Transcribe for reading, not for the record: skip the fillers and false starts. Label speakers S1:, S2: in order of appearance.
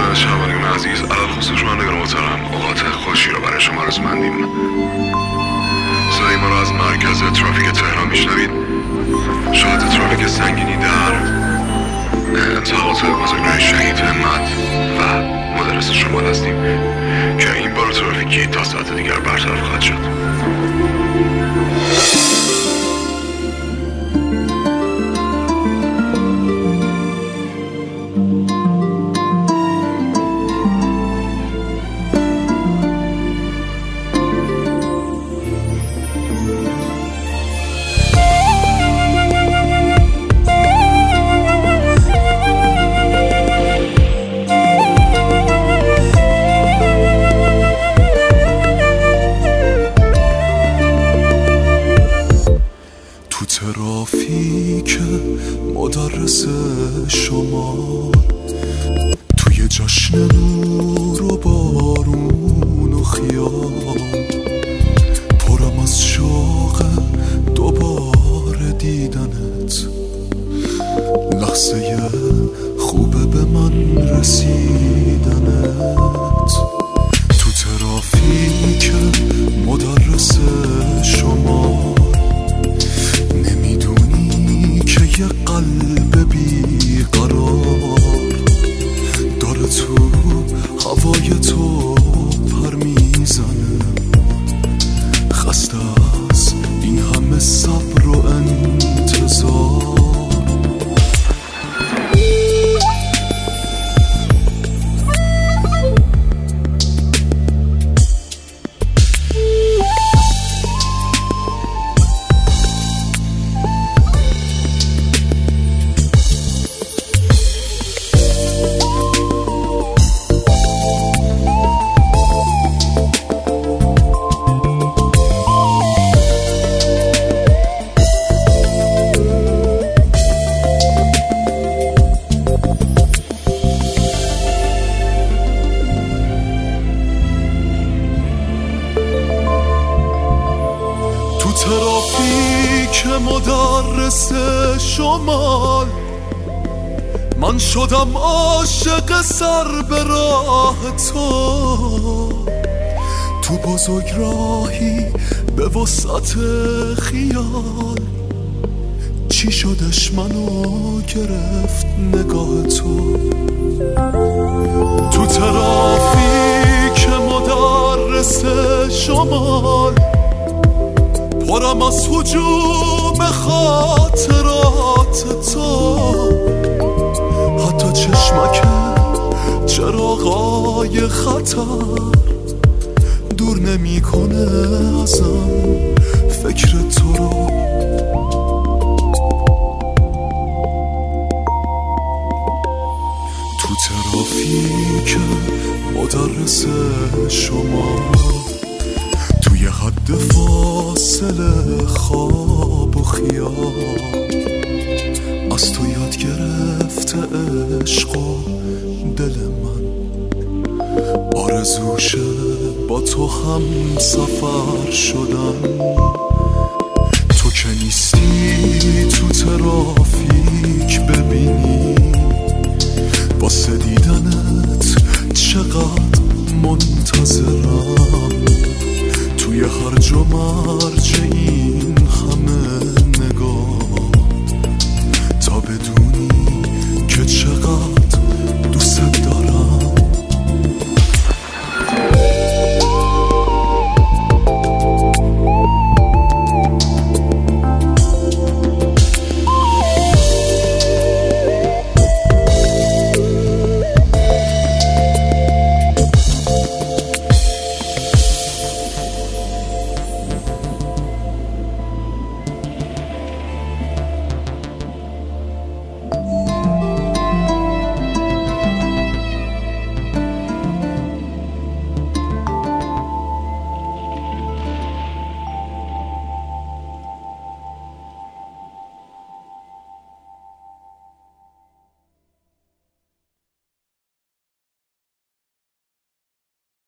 S1: شنوندگان عزیز، علل خصوص شنوندگان محترم، اوقات خوشی رو برای شما آرزومندیم. صدای ما رو از مرکز ترافیک تهران میشنوید. شاهد ترافیک سنگینی در انتقالات بزرگراه شهید همت و مدرس شمال هستیم که این بار ترافیکی تا ساعت دیگر برطرف خواهد شد.
S2: ترافیک مدرس شما توی جشن نور و بارون و خیال، پرم از شوق دوباره دیدنت، لحظه خوبه به من رسیدنت. تو ترافیک مدرس شما یه قلب بیقرار داره تو هوای تو پر میزنه، خسته از این همه صبر و انتظار. ترافیک مدرس شمال من شدم عاشق سر به راه تو بزرگ راهی به وسعت خیال. چی شدش منو گرفت نگاه تو ترافیک مدرس شمال، پرم از هجوم خاطرات تو، حتی چشمک چراغای خطر دور نمیکنه ازم فکر تو رو. تو ترافیک مدرس شما توی حد فاصله خواب و خیال، از تو یاد گرفته عشق و دل من، آرزوشه با تو هم سفر شدن. تو که نیستی